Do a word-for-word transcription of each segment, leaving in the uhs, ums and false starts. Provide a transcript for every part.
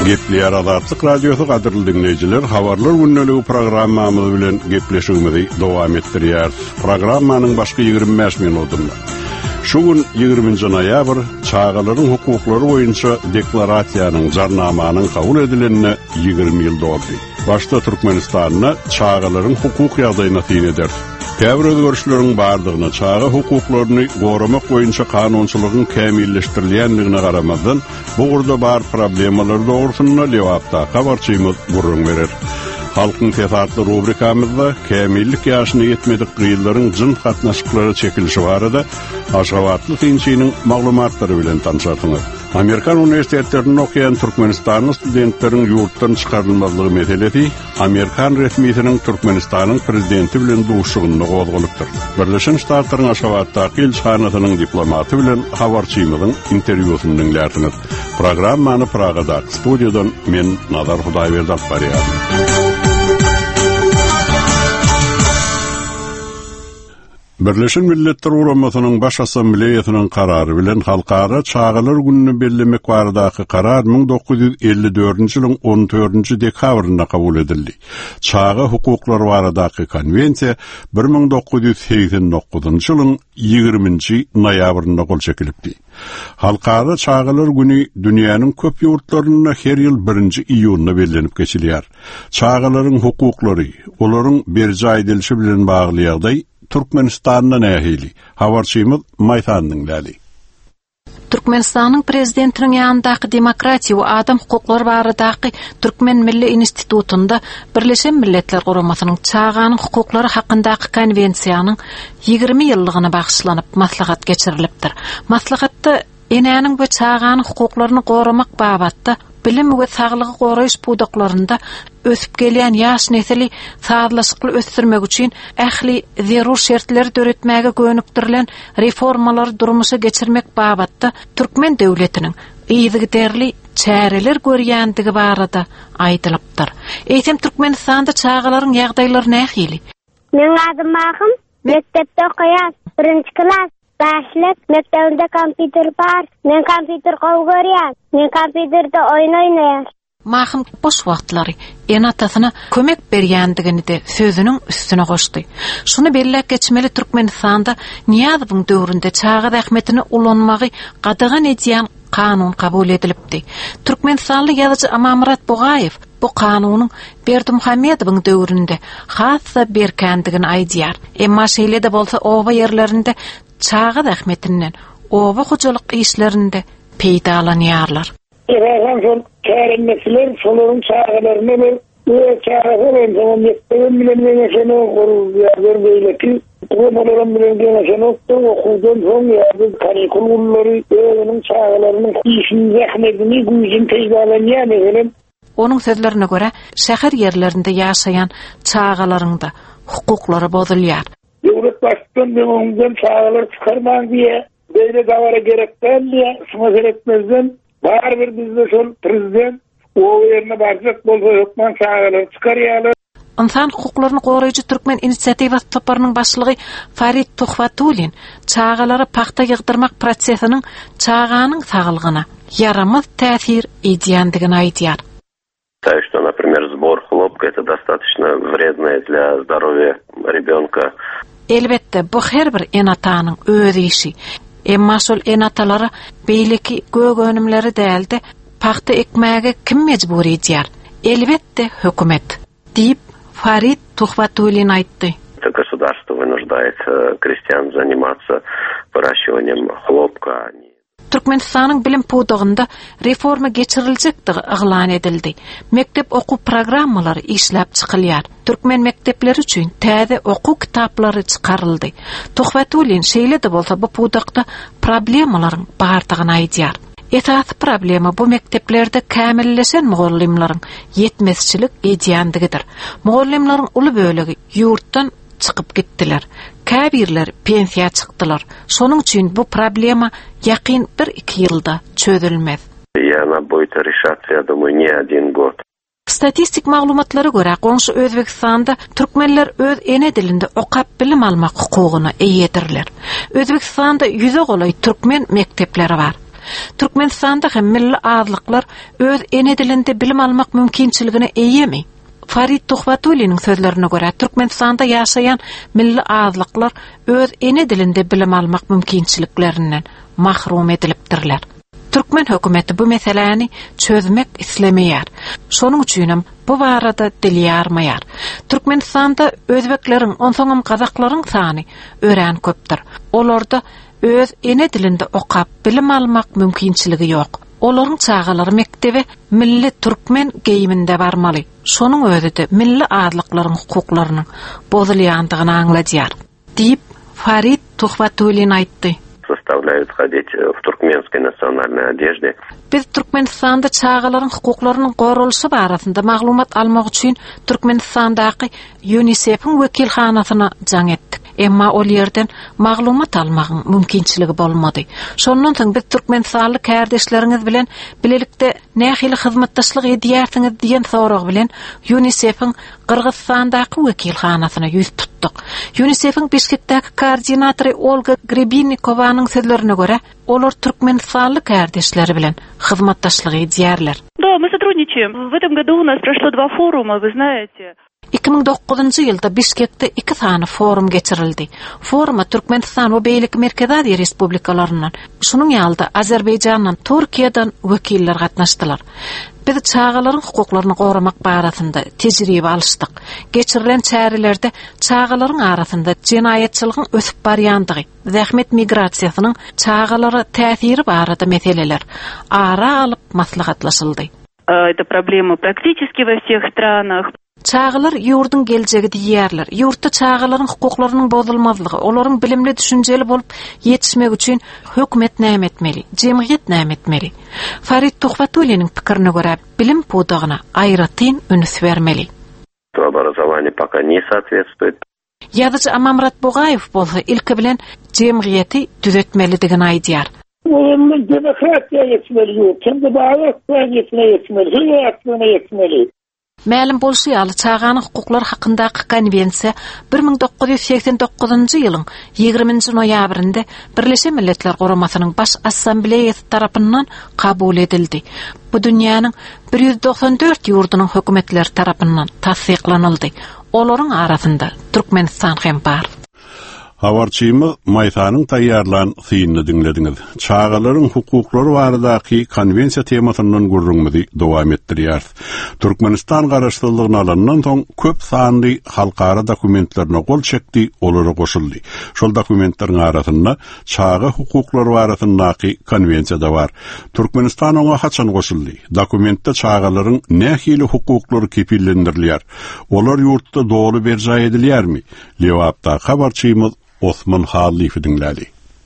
Gepleýär Azatlyk radiosu gaderly dinleýijiler, habarlar günneligi programmamyz bilen gepleşigimizi dowam etdirýär. Programmanyň başky ýygrimi beş minutunda. Şu gün ýygrüminji noýabr çağalaryň hukuklary boýunça deklarasiýanyň jarnamanyň kabul edilenine ýygrimi ýyl doldy. Başda Türkmenistanyna çağalaryň hukuk ýagdaýyna tin eder. Käbir özgörüşleriň bardygyna, çağa hukuklaryny goramak boýunça kanunçylygyň kämilleşdirilýändigine garamadan bu gurda bar problemalar dogrusyna lewapda habarçymyz gurrun berer. Halkyň tefatly rubrikamyzda kämillik ýaşyna ýetmedik gyýyllaryň jyn gatnaşyklary çekilişi barada Aşgabatly tinçiniň maglumatlary bilen tanışasyňyz. Amerikan universitetlerinde okuyan Türkmenistanlı studentlerin yurtdan çıkarılmazlığı meselesi, Amerikan resmiýetiniň Türkmenistanyň prezidenti bilen duşugyny gozgulypdyr. Birleşen Ştatlaryň Aşgabatdaky elçihanasynyň diplomaty bilen habarçymyzyň interwýusyny dinlärsiniz. Programmany Pragada studiýadan men Nazar Hudaýberdi barýar. Birleşen Milletler Uramasının Baş Assambleýasynyň karary bilen halkara çağalar gününi bellemek baradaky karar ming dokuz ýüz elli dördünji ýylyň on dördünji dekabryna kabul edildi. Çağa hukuklary baradaky konwensiýa bir ming dokuz ýüz seksen dokuzunji ýylyň ýygrüminji noýabryna gol çekilipdi. Halkara çağalar günü dünýäniň köp ýurtlaryna her ýyl birinji iýulyna bellenip geçilýär. Çağalaryň hukuklary, olaryň berji aýdylşy bilen bagly ýagdaý Türkmenistan'da nähili? Habarçymyz Maýsanyň däli. Türkmenistanyň prezidentiniň ýanyndaky Demokratiýa we Adam hukuklary baradaky Türkmen Milli Institutunda Birleşen Milletler Guramasynyň çağanyň hukuklary hakyndaky konwensiýanyň ýygrimi ýyllygyna bagşlanyp maslahat geçirilipdir. Maslahatda enäniň we çağanyň hukuklaryny goramak babatda bilim we saglygy goraýyş budaklarynda ösüp gelýän ýaş nesili sağlaşykly ösdürmek üçin ähli zerur şertleri döretmäge gönüktirilen reformalary durmuşa geçirmek babatda Türkmen döwletiniň ýygyderli çäreler görýändigi barada aýdylypdyr. Eýsem Türkmenistanda çağalaryň ýagdaýlary nähili? Men adym Mahym, mektepde okuýan, birinji klas. Başlık, mektebinde kompüter var. Men kompüter gowy görýän. Men kompüterde oýun oýnaýar. Mahym boş wagtlary enatasyna kömek berýändigini de sözüniň üstüne goşdy. Şunu belläp geçmeli Türkmenistanda Niýazowyň döwründe çağa rahmetini ulanmagy gadagan edýän kanun kabul edilipdi. Türkmenistanly ýazyjy Amamurat Bogaýew bu kanunyň Berdimuhammedowyň döwründe hassa berkendigini aýdýar. Emma şeýlede bolsa oba ýerlerinde çağa rahmetinden oba hojalyk işlerinde peýdalanýarlar. Eğer son kerimler solun çağlarını ve çağların zaman yettiğim bilen seni okur ya böyle ki programların bilen seni okudum son ya bu karikulları onun çağlarının işin zahmetini gücün peýdalanýar efendim. Onun sözlerine göre şäher ýerlerinde ýaşaýan çağalaryň da hukuklary bozulýar. Devlet başkan da ondan çağlar çıkarman diye böyle davara gerekten diye şuna gerekmezden var bir bizde son prezident o yerine barjak bolsa hükman çağlar çıkarýarlar. İnsan hukuklaryny goraýjy Türkmen inisiatiwasy toparynyň başlygy Farid Tuhvatulin çağalary paxta ýygdyrmak prosesiniň çağanyň saglygyna yaramaz täsir edýändigini aýdýar. Считаю, что, например, сбор хлопка это достаточно вредное для здоровья ребенка. Elbette bu her bir enatanyň öz işi. Emma şol enatalary beýleki gögönümleri däldi, paxta ekmäge kim mejbur edýär? Elbette hökümet. Diýip Farid Тухватулин aýtdy. Государство вынуждает крестьян заниматься выращиванием хлопка. Türkmenistanyň bilim pudagynda reforma geçiriljekdigi yglan edildi. Mektep oku programmalary işläp çykylýar. Türkmen mektepleri üçin täze oku kitaplary çykaryldy. Tuhvatulin şeýle-de bolsa bu pudakda problemalaryň bardygyny aýdýar. Esas problema bu mekteplerde kämilleşen mugallimlaryň yetmezçilik edýändigidir. Mugallimlaryň uly bölegi ýurtdan çıkıp gittiler. Käbirler pensiya çykdylar. Şonuň üçin bu problema ýakyn bir iki ýylda çözülmez. И она будет решаться, я думаю, не один год. Statistik maglumatlara göre Goňşy Özbekistanda türkmenler öz ene dilinde okap bilim almak hukugyna eýedirler. Özbekistanda ýüze golay türkmen mektepleri var. Türkmenistanda hem milli azlıklar öz ene dilinde bilim almak mümkinçiligine eýemi? Farid Tuhvatuli'nin sözlerine göre Türkmenistanda yaşayan milli azlıklar öz ene dilinde bilim almak mümkinçiliklerinden mahrum edilipdirler. Türkmen hökümeti bu meseleni çözmek islemeýär. Şonuň üçin bu barada dil ýarmaýar. Türkmenistanda özbekleriň, onsoňam kazaklaryň sany ören köpdir. Olarda öz ene dilinde okap bilim almak mümkinçiligi ýok. Olaryň çağalary mektebi milli türkmen geýiminde barmaly. Şonuň özü de milli azlyklaryň hukuklarynyň bozulýandygyny aňladýar. Diýip Farid Tuhvatulin aýtdy. Составляют ходить в туркменской национальной одежде. Biz Türkmenistanda çağalaryň hukuklarynyň gorulşy barasynda maglumat almak üçin Türkmenistandaky UNICEF-iň wekilhanasyna jaň etdik. Emma ol yerden maglumat almagyň mümkinçiligi bolmady. Şondan soň biz Türkmenistanly kardeşleriniz bilen bilelikde nähili hyzmatdaşlyk edýärsiňiz diýen sorag bilen UNICEF-iň Kırgızstandaky wekilhanasyna ýüz tutdyk. UNICEF-iň Bişkekdäki koordinatory Olga Grebinikowanyň sözlerine göre olar Türkmenistanly kardeşleri bilen hyzmatdaşlyk edýärler. Да, мы сотрудничаем. В этом году у нас прошло два форума, вы знаете. iki ming dokuzunçy ýylda Bişkekde iki sany forum geçirildi. Foruma Türkmenistan we Beýlik Merkezi Aziýa respublikalaryndan, şunuň ýalda Azerbaýjandan, Türkiýeden wekiller gatnaşdylar. Biz çağalaryň hukuklaryny goramak barasynda tejribe alşdyk. Geçirilen çärelerde çağalaryň arasynda jinaýatçylygyň ösüp barýandygy, zähmet migrasiýasynyň çağalara täsiri barada meseleler ara alyp maslahatlaşyldy. Это проблема практически во всех странах. Çağalar ýurdun geljegi diýerler. Ýurtda çağalaryň hukuklarynyň bozulmazlygy, olaryň bilimli düşünjeli bolup ýetişmek üçin hökümet näme etmeli, jemgyýet näme etmeli. Farid Tuhvatuliniň pikirine görä bilim pudagyna aýratyn üns bermeli. Образование пока не соответствует. Ýazyjy Amamrat Bogaýew bolsa ilki bilen jemgyýeti düzetmelidigini aýdýar. Onun demokrasiya yetmeli yok. Kendi bağlılıkla yetmeli, hüyatına yetmeli. Ma'lum bolşy ýaly çağanyň hukuklar hakyndaky konwensiýa bir ming dokuz ýüz seksen dokuzunçy ýylyň ýygrimiňji noýabrynda Birleşen Milletler Guramasynyň baş assambleýasy tarapyndan kabul edildi. Bu dünýäniň bir ýüz doksan dört ýurdunyň hökümetleri tarapyndan tasdiklanyldy. Olaryň arasynda Türkmenistan hem bar. Habarçymyz Maytanyň taýýarlan synyny dinlediňiz. Çağalaryň hukuklary baradaky konwensiýa temasyndan gurrunmyzy dowam etdirýär. Türkmenistan garaşdyrlygyny alandan soň köp sanly halkara dokumentlerine gol çekdi, olary goşuldy. Şol dokumentleriň arasynda çağa hukuklary barasyndaky konwensiýa da bar. Türkmenistan oňa haçan goşuldy? Dokumentde çağalaryň nähili hukuklary kepillendirilýär? Olar ýurtda dogry berja edilýärmi? Lewapda habarçymyz Osman Halif'i dinledi.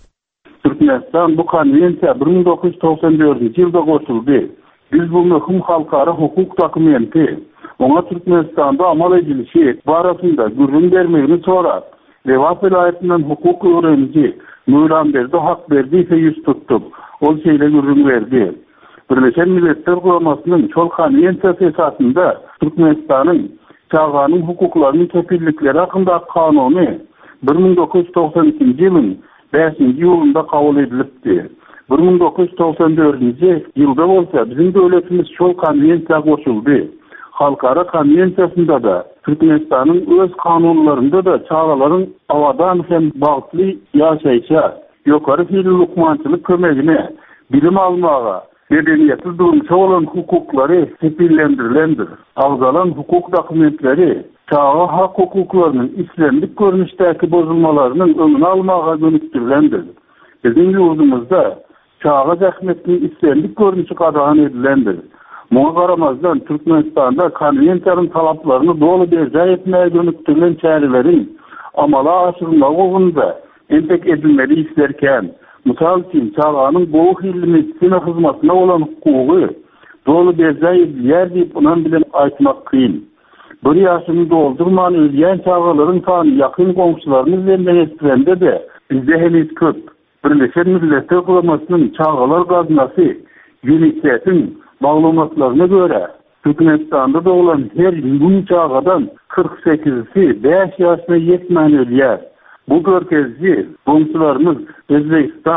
Türkmenistan bu konvensiya bir ming dokuz ýüz toksan dördünçi ýylda goşuldy. Biz bu möhüm halkara hukuk dokumenti oňa Türkmenistanda amal edilişi barasynda gürrün bermegini sorar. Lewap vilayatynyň hukuk öwreniji Nurlanberdi hak berdiýse ýüz tutdup, ol şeýle gürrün berdi. Birleşen Milletler Guramasynyň şol konvensiýasy esasynda Türkmenistanyň çağanyň hukuklarynyň kepillikleri hakyndaky kanuny bir ming dokuz ýüz toksan ikinci ýylyň beşinji ýylynda kabul edilipdi. bir ming dokuz ýüz toksan dördünçi ýylda bolsa bizim döwletimiz şol konvensiýaga goşuldy. Halkara konvensiýasynda da Türkmenistanyň öz kanunlarynda da çağalaryň awadan hem bagtly ýaşaýşa, ýokary fiil lukmançylyk kömegine bilim almaga, medeniýetli durmuşa bolan hukuklary sepillendirilendir. Awzalan hukuk dokumentleri çağa hak hukuklarynyň islendik görnüşdäki bozulmalarynyň öňüni almaga dönüşdirilendir. Bizim ýurdumyzda çağa zähmetiniň islendik görnüşi gadagan edilendir. Muňa garamazdan Türkmenistanda konwensiýanyň talaplaryny dogry berja etmäge dönüşdirilen çäreleriň amala aşyrylmagy ugunda entek edilmeli islerken, misal üçin çağanyň bu hilli medisina hyzmatyna bolan hukugy dogry berja edilýär diýip onan bilen aýtmak kyn. Bir ýaşyny doldurman ölýän çağalaryň sany ýakyn goňşularymyz bilen estirilende de bizde henüz köp. Birleşen Milletler Guramasynyň çağalar gaznasy UNICEF-iň maglumatlaryna görä Türkmenistanda da olan her ýyl çağadan kırk sekizisi beş ýaşyna ýetmän ölýär. Bu görkezji goňşularymyz Özbekistan,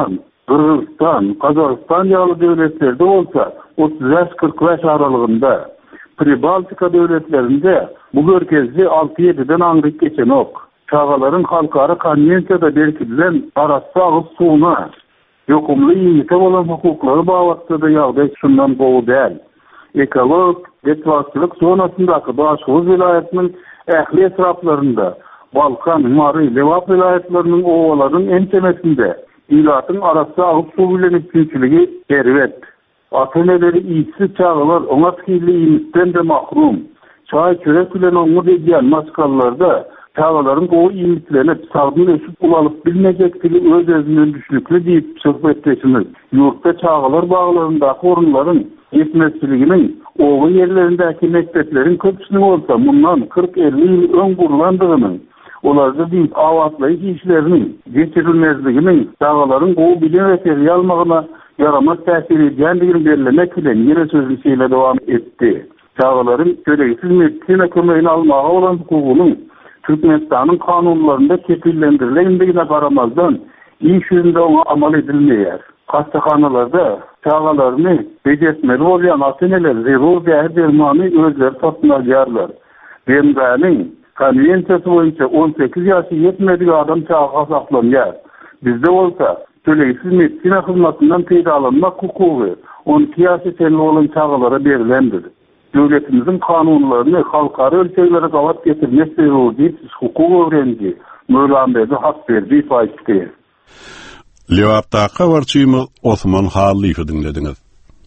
Kırgızstan, Kazakistan ýaly döwletlerde bolsa otuz beş kırk beş aralygynda, Pribaltika döwletlerinde bu görkezli altı yediden aňryk geçen ok. Çağalaryň halkara konwensiyada berkilen arasy agyp suwuna ýokumly ýete bolan hukuklary bagatda ýagdaý şundan gowy däl. Ekolog, etwasçylyk zonasyndaky Başgoz vilayatynyň ähli etraplarynda, Balkan, Mary, Lewap vilayatlarynyň owalarynyň entemesinde ilatyň arasy agyp suw bilen üçinçiligi serwet. Atyneleri iyisi çağalar oňa tikili ýygysten de mahrum. Çay çörek bilen oňa edýän maskallarda çağalaryň gowy ýygylenip sagdyň ösüp ulalyp bilmejekdigi öz özünden düşnükli diýip söhbetleşimiz. Ýurtda çağalar baglaryndaky orunlaryň yetmezçiliginiň owy ýerlerindäki mektepleriň köpüsini bolsa mundan kırk elli ýyl öň gurulandygynyň, olarda diýip awatlaýyş işleriniň geçirilmezliginiň çağalaryň gowy bilen refery almagyna yaramaz täsir edýändigini belirlemek bilen ýere sözlü şeýle dowam etdi. Çağalaryň köleksiz medisina kömegini almaga bolan hukugynyň Türkmenistanyň kanunlarynda kepillendirilýändigine garamazdan iş ýüzünde oňa amal edilmeýär. Hastahanalarda çağalaryny bejetmeli bolýan atyneler zerur däher dermany özleri satyn alýarlar. Bemdanyň konwensiýasy boýunça on sekiz ýaşy ýetmedi adam çağa saklanýar. Bizde bolsa köleksiz medisina hyzmatyndan peýdalanmak hukugy on iki ýaşy telli bolan çağalara berilendir. Döwletimiziň kanunlaryny halkara ölçeklere gawat getirmek zerur diýip hukuk öwrenji Möýlanberde hak berdi faýtdy. Lewapda habarçymyz Osman Haliýew dinlediňiz.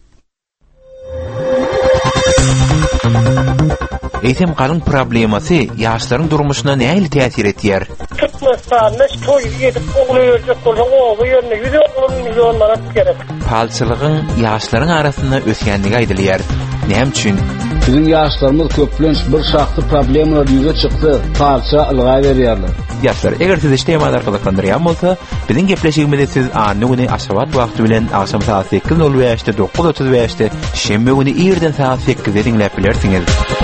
Eýsem galyň problemasy ýaşlaryň durmuşyna näme täsir etýär? Türkmenistanda toý edip oglaýjak bolan owy ýerine yüz on milyon manat gerek. Palçylygyň ýaşlaryň arasynda ösgändigi aýdylýar. Näme üçin? Bizim ýaşlarymyz köplenç bir şahsy problemler ýüze çykdy, palça ylga berýärler. Ýaşlar, eger siz işleýän arkalykandyran bolsa, biziň gepleşigimizde siz any güni Aşgabat wagty bilen akşam saat sekiz nol beşde dokuz otuz beşde şembe güni ýerden saat sekizde dinläp bilersiňiz.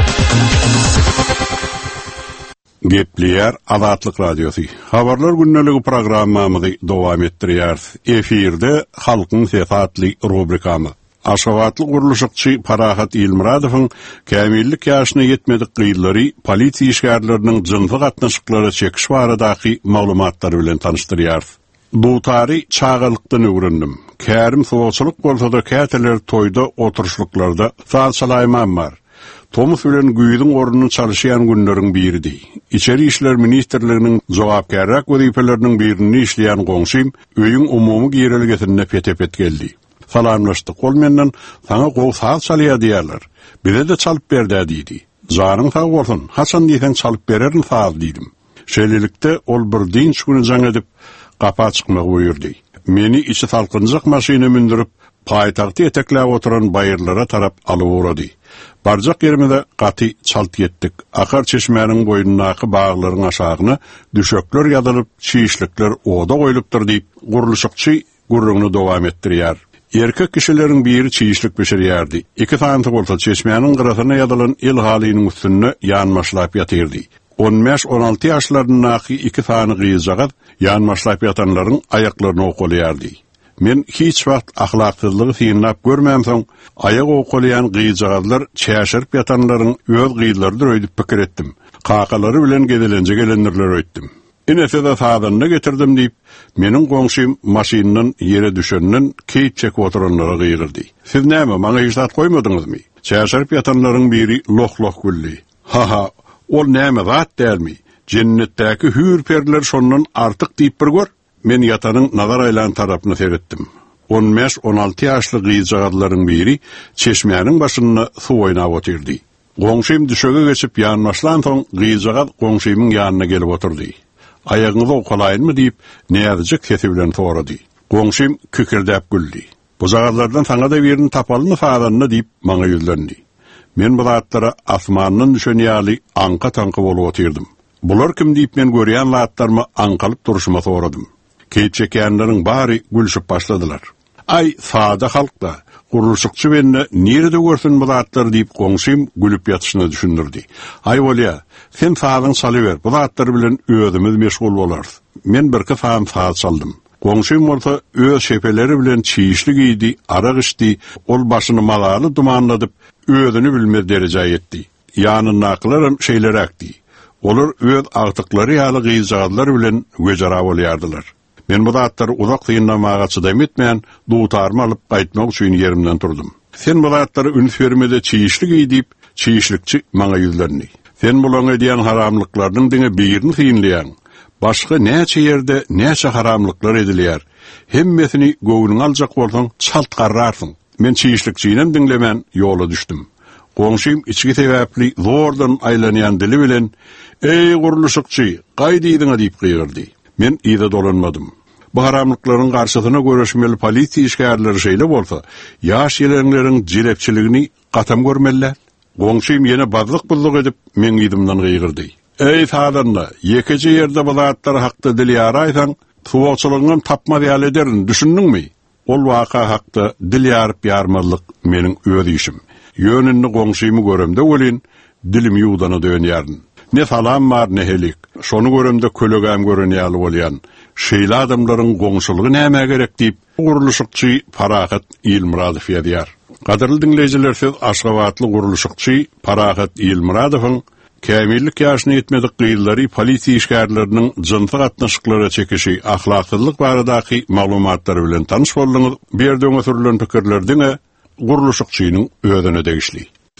Gepleýär Azatlyk radiosu. Habarlar günneligi programmamyzy dowam etdirýär. Efirde halkyň sesatly rubrikamyz. Aşgabatlyk guruluşçy Parahat Ilmuradowyň kämillik ýaşyna ýetmedik gyýlary polisiýa işgärleriniň jynsyk gatnaşyklary çekiş baradaky maglumatlary bilen tanışdyrýar. Bu tary çağalykdan öwrendim. Kärim sowçylyk bolsa-da käteler toýda oturuşluklarda salçalaýman bar. Tomus bilen güýdüň ornuny çalışýan günleriň biridi. İçeri işler ministrliginiň jogapkärrak wezipeleriniň birini işleýän goňşym öýüň umumy giýerelgetine petepet geldi. Salamlaşdyk. Ol menden saňa gowy saat çalýar diýerler. Bize de çalyp berdi diýdi. Zaryň sag bolsun, haçan diýsen çalyp bererin saat diýdim. Şeýlelikde ol bir dinç güni jaň edip gapa çykmagy buyurdy. Meni içi salkynjak maşyna mindirip paýtagty etekläp oturan baýyrlara tarap alyp urady. Barjak ýerimizde gaty çalt getdik. Akar çeşmäniň boýundaky baglaryň aşagyna düşekler ýadylyp, çiýişlikler oda goýulypdyr diýip guruluşçy gurrugyny dowam etdirýär. Erkek kişileriň biri çiýişlik beşerýärdi. Iki taňty bolsa çeşmäniň gyrasyna ýadylan el halynyň üstünde ýanmaşlap ýatyrdy. on beş on alty ýaşlarynyňky iki taňy gyýjak ýanmaşlap ýatanlaryň aýaklaryny okolýardy. Men hiç wagt ahlaksyzlygy synap görmämsoň, aýak okolýan gyýjaglar çäşirip ýatanlaryň öz gyýlarydyr öýdip pikir etdim. Kakalary bilen gedelenje gelendirler öýtdim. Inese de saadanyny getirdim diýip, meniň goňşym maşynynyň ýere düşeninden keýip çekip oturanlara gyýryldy. Siz näme, maňa hiç zat goýmadyňyzmy? Çäşirip ýatanlaryň biri loh-loh güldi. Ha ha, ol näme zat dälmi? Jennetdäki hür perler şondan artyk diýip bir gör. Men ýatanyň nazar aýlan tarapyny seretdim. on beş on alty ýaşly gyýjaglaryň biri çeşmäniň başyna suw oýnap otyrdy. Goňşym düşege geçip ýanmaşlan soň gyýjagad goňşymyň ýanyna gelip oturdy. Aýagyňyzy okalayynmy diýip näzijik sesi bilen sorady. Goňşym kükirdäp güldi. Bu zagatlardan saňa da birini tapalmy faadanyny diýip maňa ýüzlendi. Men bu zatlara asmanyň düşen ýaly anka taňky bolup otyrdım. Bular kim diýip men görýän zatlarmy ankalyp duruşyma soradym. Keýçekýänleriň bary gülüşip başladylar. Ay saada halkda guruluşçy benne nerede görsen bu zatlar diýip goňşym gülüp ýatyşyny düşündirdi. Ay bolýa, sen saadyň salyber, bu zatlar bilen özümiz meşgul bolarys. Men bir kefam saat saldym. Goňşym bolsa öz şepeleri bilen çiýişli giydi, araq içdi, ol başyny malaly dumanladyp, özüni bilmez derejä ýetdi. Ýanyny naklarym şeýler akdy. Olar öz agtyklary ýaly gyýjaglar bilen göjara bolýardylar. Men bu zatlary uzak tynlamaga çydam etmeýän duýtarmy alyp gaýtmak üçin yerimden turdum. Sen bu zatlary ünsvermede çiýişli giýdip, çiýişlikçi maňa ýüzlerini. Sen bulaň edýän haramlyklaryň diňe birini synlaýan. Başga näçe ýerde näçe haramlyklar edilýär. Hemmesini göwüniň aljak bolsaň çalt garrarsyň. Men çiýişlikçiňem diňlemän ýola düşdüm. Goňşym içki sebäpli zordan aýlanýan dili bilen "Ey guruluşykçy, gaýdydyňa" diýip gyrdy. Men ýa-da dolanmadym. Bu haramlyklaryň garşysyna görüşmeli polisiýa işgärleri şeýle bolsa, ýaş ýelenleriň jilepçiligini gatam görmeliler. Goňşym ýene bazlyk bulduk edip men ýydymdan gyrdy. Ey sadanna, ýekeje ýerde bu zatlar hakda dil ýaraýsaň, suwçylygyňam tapma ýal ederin, düşündiňmi? Ol waka hakda dil ýaryp ýarmalyk meniň öz işim. Ýönünni goňşymy göremde welin, dilim ýuwdana dönýärdi. Ne salam bar ne helik. Şonu göremde kölegäm görenýäli bolýan. Şeýle adamlaryň goňşylygy näme gerek diýip, guruluşykçy Parahat Ýylmuradow ýadyar. Gaderli dinleyijiler, siz Aşgabatly guruluşykçy Parahat Ýylmuradowyň kämillik ýaşyny ýetmedik gyýyllary polisiýa işgärleriniň jynsyk gatnaşyklary çekişi, ahlaksyzlyk baradaky maglumatlary bilen tanyş boldyňyz. Berdiňiz türlü pikirlerdiň guruluşykçynyň özüne degişli.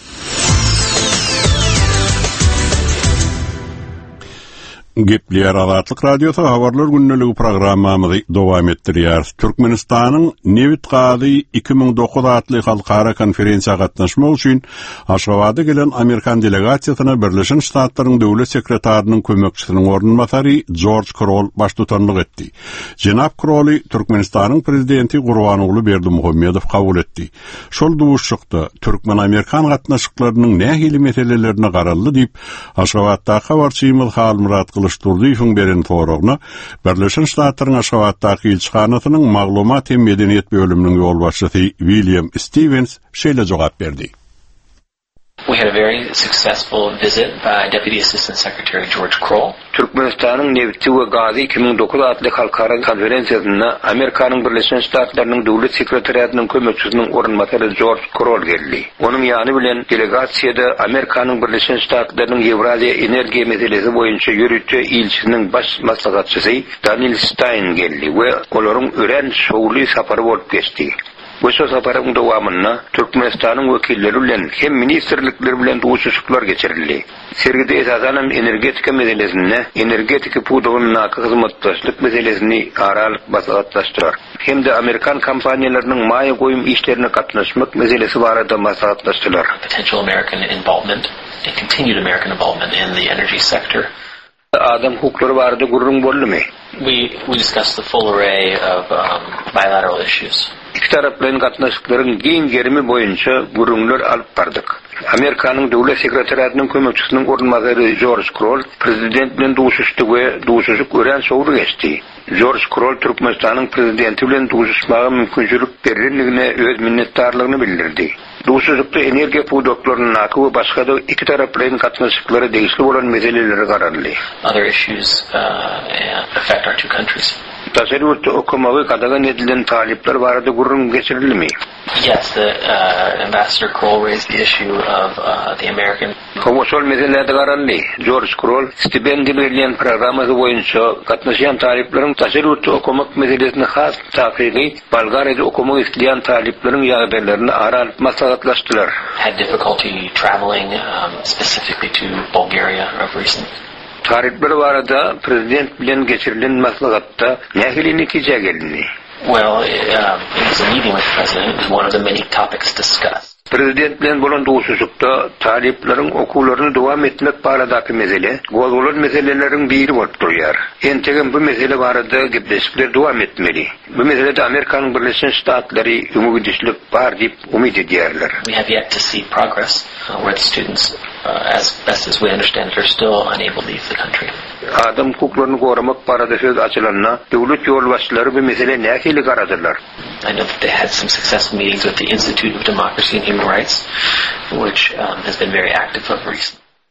Gepler Azatlyk Radiosu habarlar günneligi programmamyzy dowam etdirýär. Türkmenistanyň Nevit Gazy iki ming dokuz atly halkara konferensiýaga gatnaşmak üçin Aşgabatda gelen Amerikan delegasiýasyna Birleşen Ştatlaryň döwlet sekretarynyn kömekçisiniň ornunmasary George Kroll baş tutanlyk etdi. Jenap Krolly Türkmenistanyň prezidenti Gurbanogly Berdimuhammedow kabul etdi. Şol duşukda Türkmen-Amerikan gatnaşyklarynyň nähili meselelerini garaldy diýip Aşgabatda habarçymyz Halmurat Durdyýyň beren foragna Birleşen Ştatlaryň Aşgabatdaky elçixanasynyň maglumat hem medeniýet bölüminiň ýolbaşçysy William Stevens şeýle jogap berdi. We had a very successful visit by Deputy Assistant Secretary George Kroll. Türkmenistanyň Nevit Gazy iki ming dokuz atly halkara konferensiýasyna Amerikanyň Birleşen Ştatlarynyň döwlet sekretariatynyň kömekçisiniň ornunmasary George Kroll geldi. Onuň ýany bilen delegasiýada Amerikanyň Birleşen Ştatlarynyň Ewraziýa energiýa meselesi boýunça ýürütçi ilçisiniň baş maslahatçysy Daniel Stein geldi we olaryň ören şowly sapary bolup geçdi. Bu saparyň dowamyna Türkmenistanyň wekilleri bilen hem ministrlikler bilen duşuşyklar geçirildi. Sergide esasan energetika meselesini, energetika pudugyna hyzmatdaşlyk meselesini aralyk maslahatlaşdyrar. Hem de Amerikan kompaniýalarynyň maýa goýum işlerine gatnaşmak meselesi barada maslahatlaşdylar. Potential American involvement and continued American involvement in the energy sector. Adam hukuklary barada gurrun boldymy? We we discussed the full array of um, bilateral issues. İki taraplaryň gatnaşyklaryň giň gerimi boýunça gurrunlar alyp bardyk. Amerikanyň döwlet sekretariatynyň kömekçisiniň ornunmasary George Kroll prezident bilen duşuşdy we duşuşyk ören şowry geçdi. George Kroll Türkmenistanyň prezidenti bilen duşuşmaga mümkinçilik berildigine öz minnetdarlygyny bildirdi. Duşuşykda energiýa pudoklarynyň naky we başga da iki taraplaryň gatnaşyklary degişli bolan meseleleri garaldy. Other issues uh, affect our two countries. Tasarrufta okumagy kadagan edilen talipler barada gurrun geçirilmi? Yes, the uh, Ambassador Kroll raised the issue of uh, the American. Komosol meselelerde garaldy. George Kroll stipendi berilen programmady boýunça gatnaşan talipleriň tasarrufta okumak meselesine has taqiqi Bolgariýada okumak isleýän talipleriň ýagdaýlaryny aralyp maslahatlaşdylar. Had difficulty traveling um, specifically to Bulgaria of recent. Tarifler barada prezident bilen geçirilen maslahatda nähili netije geldi? Well, uh, it was a meeting with the president. It was one of the many topics discussed. Prezident bilen bolan duşuşykda taliplerin okuwlaryny dowam etmek baradaky mesele, goýulan meseleleriň biri bolup durýar. Entegen bu mesele barada gepleşikler dowam etmeli. Bu meselede Amerikanyň Birleşen Ştatlary ümidçilik bar diýip umid edýärler. We have yet to see progress uh, where the students, uh, as best as we understand it, are still unable to leave the country. Adam hukuklaryny goramak barada söz açylanna, döwlet ýolbaşçylary bu mesele nähili garadylar. I know that they had some successful meetings with the Institute of Democracy and Human Rights, which um, has been very active of recent.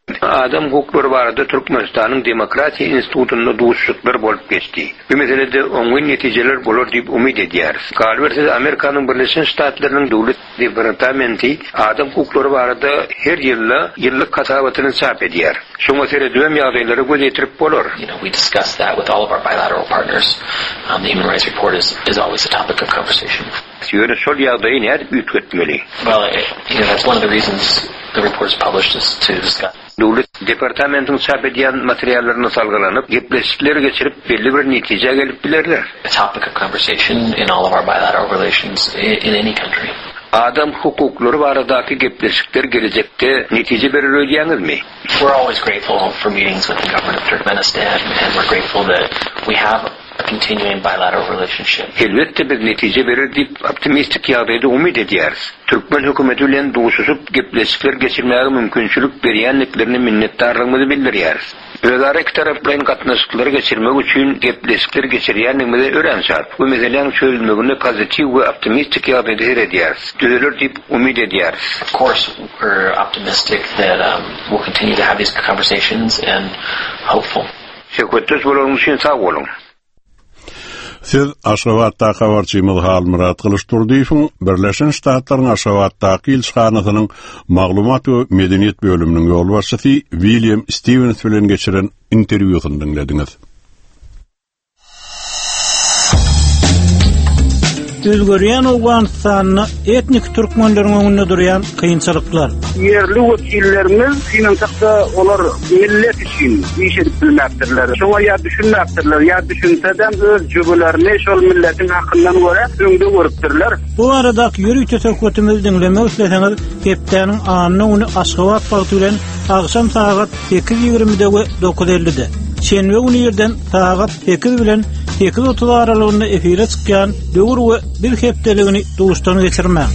Adam hukukları barada Türkmenistan'ın Demokrasi Institutu'nda duşluklar bolup geçti. Bu meselede öňün netijeler bolar diýip umid edýäris. Galbersiz Amerikanyň Birleşen Ştatlarynyň dowlat departamenti adam hukukları barada her ýylla ýyllyk kasabatyny çap edýär. Şoňa seredýän ýagdaýlary göz ýetirip bolar. You know, we discuss that with all of our bilateral partners. Um, the human rights report is, is always a topic of conversation. Ýöne şol ýagdaýy näde büýtgetmeli? Well, it, you know, that's one of the reasons the report is published is to discuss. Dowlat departamentining çap edýän materiallaryny salgylanyp, gepleşikler geçirip belli bir netije gelip bilerler. A topic of conversation in all of our bilateral relations in, in any country. Adam hukukları baradaky gepleşikler gelecekte netije berer öýdýäňizmi? We're always grateful for meetings with the government of Turkmenistan, and we're grateful that we have a continuing bilateral relationship. Elbette bir netije berer diýip optimistik ýagdaýda umid edýäris. Türkmen hökümeti bilen duşuşup gepleşikler geçirmäge mümkinçilik berýänliklerini minnetdarlygymyzy bildirýäris. Özara iki tarap bilen gatnaşyklary geçirmek üçin gepleşikler geçirýänligimizi öğrenýär. Bu meseleň çözülmegine pozitiv we optimistik ýagdaýda her edýäris. Düzeler diýip umid edýäris. Of course, we're optimistic that um, we'll continue to have these conversations and hopeful. Şeýle bolanyň üçin sag bolun. Siz Aşgabatda habarçymyz Halmurat Kılıçturdiýewiň Birleşen Ştatlaryň Aşgabatdaky ilçikanasynyň maglumat we medeniýet bölüminiň ýol başçysy William Stevens bilen geçiren interwýusyny dinlediňiz. Özgörýän Awganystanyny etnik türkmenleriň öňünde durýan kynçylyklar. Yerli wekillerimiz finansda olar millet için iş edip bilmekdirler. Şoňa ýa düşünmekdirler, ýa düşünseden öz jübelerini şol milletin hakyndan görä öňde görüpdirler. Bu arada ýürüýt tökötimiz dinlemek isleseňiz, gepdäniň anyny ony Aşgabat bagty bilen agşam saat sekiz ýigrimide we dokuz ellide. Şenbe günü ýerden saat sekiz bilen sekiz otuz aralygynda efire çykýan döwür we bir hepdeligini duşdan geçirmek.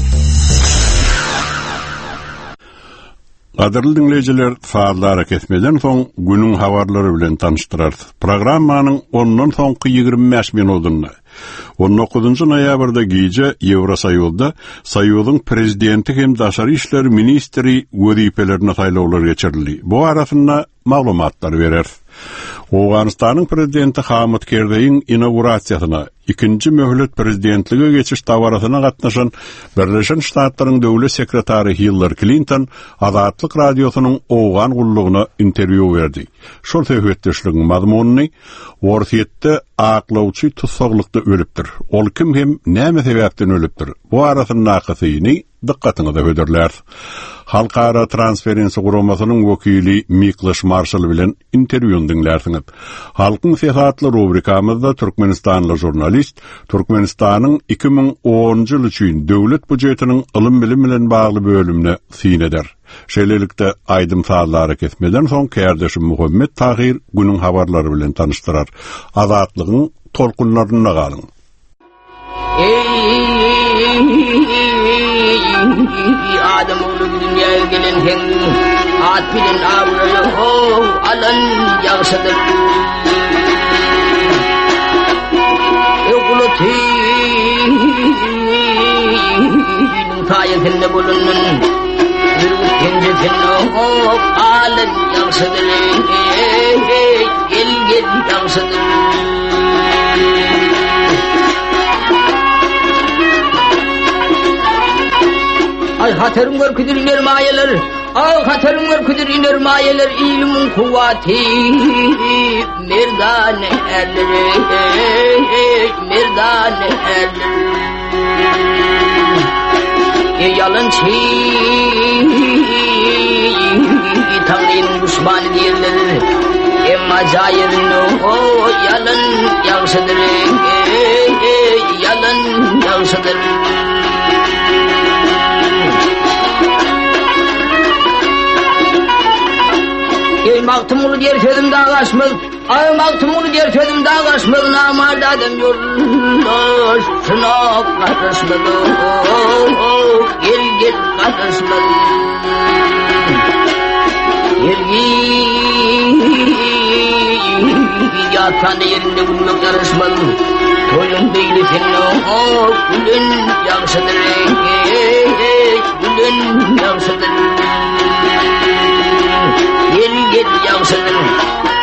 Gaderly dinleyijiler, faallary kesmeden soň günüň habarlary bilen tanıştyrar. Programmanyň ondan soňky ýigirme beş minutunda on dokuzunçy noýabrda gije Ýewrosaýylda Saýylyň prezidenti hem daşary işler ministri wezipelerini saýlawlar geçirildi. Bu arasynda maglumatlar berer. Awganystanyň prezidenti Hamid Karzaiň inaugurasiýasyna ikinci möhlet prezidentlige geçiş dawarasyna gatnaşan Birleşen Ştatlaryň döwlet sekretary Hillary Clinton Azatlyk radiosynyň Awgan gullugyna interwýu berdi. Şol söhbetdeşligiň mazmunyny Worsetde aklawçy tutsaglykda ölüpdir. Ol kim hem näme sebäpden ölüpdir? Bu arasynda akasyny dikkatinizi höderler. Halkara Transferensi Guramasynyň wekili Miklos Marshall bilen interwýuny dinlersiňiz. Halkyň siýasatly rubrikamyzda Türkmenistanly jurnalist Türkmenistanyň iki ming onunçy ýyl üçin döwlet budjetiniň ilm bilim bilen bagly bölümine syn eder. Şeýlelikde aýdym faallary kesmeden soň kärdeşim Muhammed Tahir günüň habarlary bilen tanıştyrar. Azatlygyň tolkunlaryna galyň. Adam oğlu dünyaya gelen hen at bilen avralı ho alan yağsadır yokulu tînin tayetinde bulunun yürgütkencetinle ho alan yağsadır gel gel yağsadır ay hatırım var küdür iner mayeler, ay hatırım var küdür iner mayeler, ilmin kuvvati, merdane erleri, merdane erleri. E yalın çiğ, Tanrı'nın düşmanı diyorlar, emma zahirin o yalın yansıdır, yalın yansıdır. Ey maktumulu diğer sözüm dağlaşmaz, ay maktumulu diğer sözüm dağlaşmaz, namarda adam yollar, şuna karışmaz, gel gel karışmaz. Gel gel, yatan yerinde bulmak karışmaz, toyun değil senin o, gülün yansıdır, gülün yansıdır. Gel yaksın.